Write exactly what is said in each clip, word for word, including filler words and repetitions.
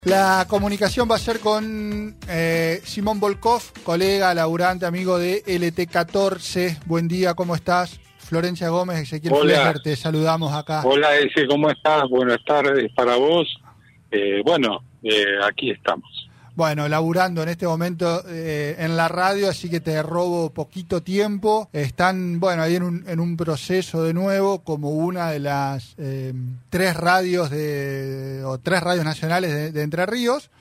La comunicación va a ser con eh, Simón Volkov, colega, laburante, amigo de L T catorce. Buen día, ¿cómo estás? Florencia Gómez, Ezequiel Flejer, te saludamos acá. Hola, Eze, ¿cómo estás? Buenas tardes para vos. Eh, bueno, eh, aquí estamos. Bueno, laburando en este momento eh, en la radio, así que te robo poquito tiempo. Están, bueno, ahí en un, en un proceso de nuevo, como una de las eh, tres radios de o tres radios nacionales de, de Entre Ríos.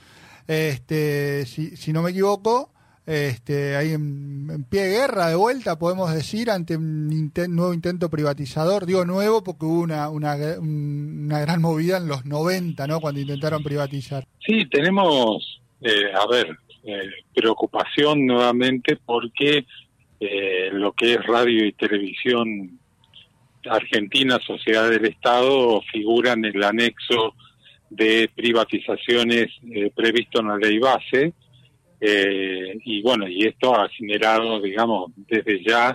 Este, si, si no me equivoco, este, ahí en, en pie de guerra de vuelta, podemos decir, ante un intent, nuevo intento privatizador. Digo nuevo porque hubo una, una, una gran movida en los noventa, ¿no? Cuando intentaron privatizar. Sí, tenemos... Eh, a ver, eh, preocupación nuevamente porque eh, lo que es radio y televisión argentina, Sociedad del Estado, figura en el anexo de privatizaciones eh, previsto en la ley base, eh, y bueno, y esto ha generado, digamos, desde ya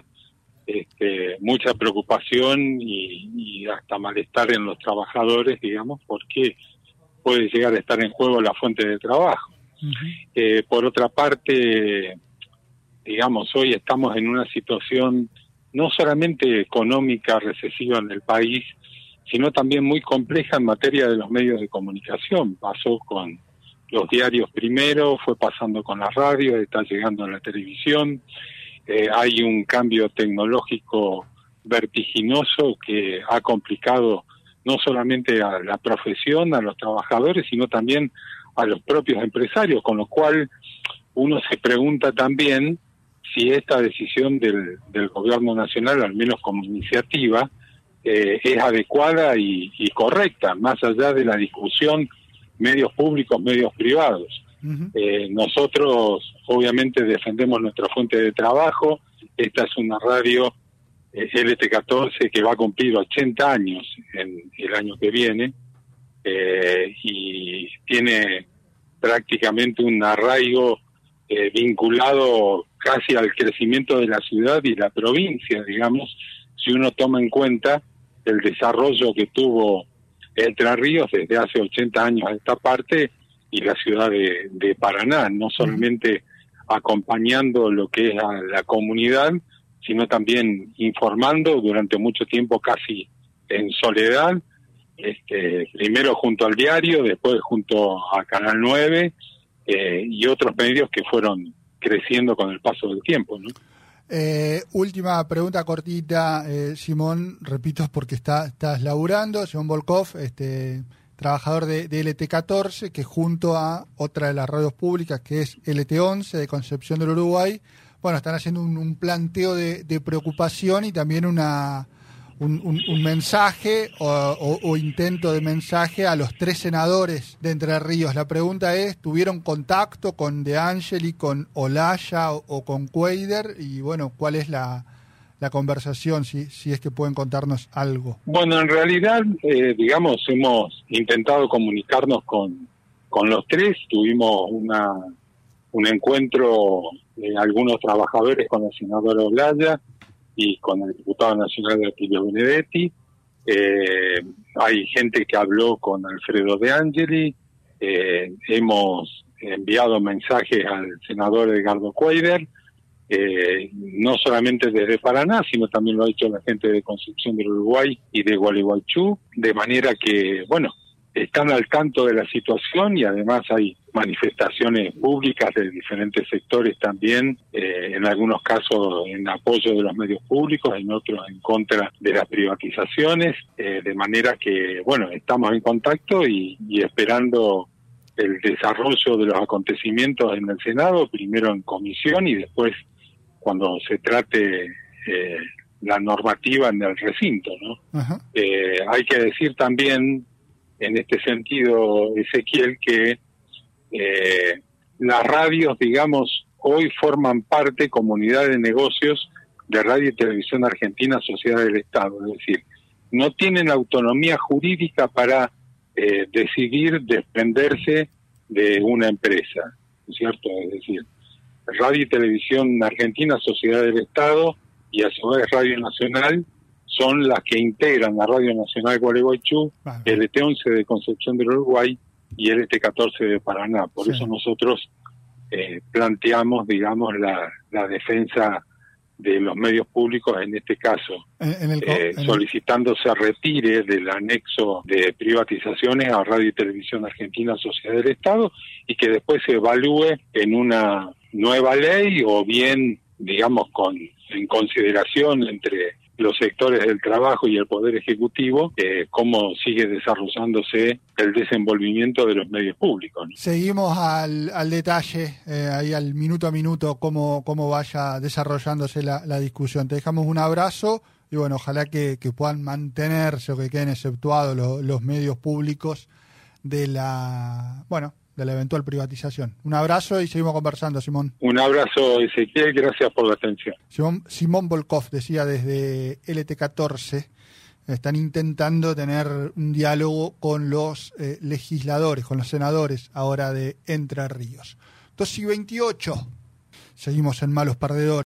este, mucha preocupación y, y hasta malestar en los trabajadores, digamos, porque puede llegar a estar en juego la fuente de trabajo. Uh-huh. Eh, por otra parte, digamos, hoy estamos en una situación no solamente económica recesiva en el país, sino también muy compleja en materia de los medios de comunicación. Pasó con los diarios primero, fue pasando con las radios, está llegando a la televisión. Eh, hay un cambio tecnológico vertiginoso que ha complicado no solamente a la profesión, a los trabajadores, sino también a los propios empresarios, con lo cual uno se pregunta también si esta decisión del, del gobierno nacional, al menos como iniciativa, eh, es adecuada y, y correcta, más allá de la discusión medios públicos, medios privados. Uh-huh. Eh, nosotros obviamente defendemos nuestra fuente de trabajo. Esta es una radio eh, L T catorce que va a cumplir ochenta años en el año que viene. Eh, y tiene prácticamente un arraigo eh, vinculado casi al crecimiento de la ciudad y la provincia, digamos, si uno toma en cuenta el desarrollo que tuvo Entre Ríos desde hace ochenta años a esta parte y la ciudad de, de Paraná, no solamente acompañando lo que es a la comunidad, sino también informando durante mucho tiempo casi en soledad. Este, primero junto al diario, después junto a Canal nueve eh, y otros medios que fueron creciendo con el paso del tiempo, ¿no? Eh, última pregunta cortita, eh, Simón, repito porque está, estás laburando, Simón Volkov, este, trabajador de, de L T catorce, que junto a otra de las radios públicas que es L T once de Concepción del Uruguay, bueno, están haciendo un, un planteo de, de preocupación y también una Un, un, un mensaje o, o, o intento de mensaje a los tres senadores de Entre Ríos. La pregunta es, ¿tuvieron contacto con De Angeli, con Olaya o, o con Cuader? Y bueno, ¿cuál es la, la conversación, si, si es que pueden contarnos algo? Bueno, en realidad, eh, digamos, hemos intentado comunicarnos con, con los tres. Tuvimos una un encuentro de algunos trabajadores con la senadora Olaya y con el diputado nacional de Atilio Benedetti. Eh, hay gente que habló con Alfredo De Angeli. Eh, hemos enviado mensajes al senador Edgardo Cuader, eh, no solamente desde Paraná, sino también lo ha hecho la gente de Concepción del Uruguay y de Gualeguaychú, de manera que, bueno, están al tanto de la situación y además hay manifestaciones públicas de diferentes sectores también, eh, en algunos casos en apoyo de los medios públicos, en otros en contra de las privatizaciones, eh, de manera que, bueno, estamos en contacto y, y esperando el desarrollo de los acontecimientos en el Senado, primero en comisión y después cuando se trate eh, la normativa en el recinto, ¿no? Uh-huh. Eh, hay que decir también, en este sentido, Ezequiel, que eh, las radios, digamos, hoy forman parte, comunidad de negocios de Radio y Televisión Argentina, Sociedad del Estado. Es decir, no tienen autonomía jurídica para eh, decidir desprenderse de una empresa, ¿no es cierto? Es decir, Radio y Televisión Argentina, Sociedad del Estado, y a su vez Radio Nacional, son las que integran la Radio Nacional Gualeguaychú, el L T once de Concepción del Uruguay y L T catorce de Paraná. Por sí. eso nosotros eh, planteamos, digamos, la, la defensa de los medios públicos en este caso, en, en el, eh, en solicitando el... se retire del anexo de privatizaciones a Radio y Televisión Argentina, Sociedad del Estado, y que después se evalúe en una nueva ley o bien, digamos, con en consideración entre los sectores del trabajo y el Poder Ejecutivo, eh, cómo sigue desarrollándose el desenvolvimiento de los medios públicos, ¿no? Seguimos al, al detalle, eh, ahí al minuto a minuto, cómo, cómo vaya desarrollándose la, la discusión. Te dejamos un abrazo y bueno, ojalá que, que puedan mantenerse o que queden exceptuados los, los medios públicos de la, bueno, de la eventual privatización. Un abrazo y seguimos conversando, Simón. Un abrazo, Ezequiel, gracias por la atención. Simón, Simón Volkov decía desde L T catorce, están intentando tener un diálogo con los eh, legisladores, con los senadores ahora de Entre Ríos. dos y veintiocho, seguimos en Malos Perdedores.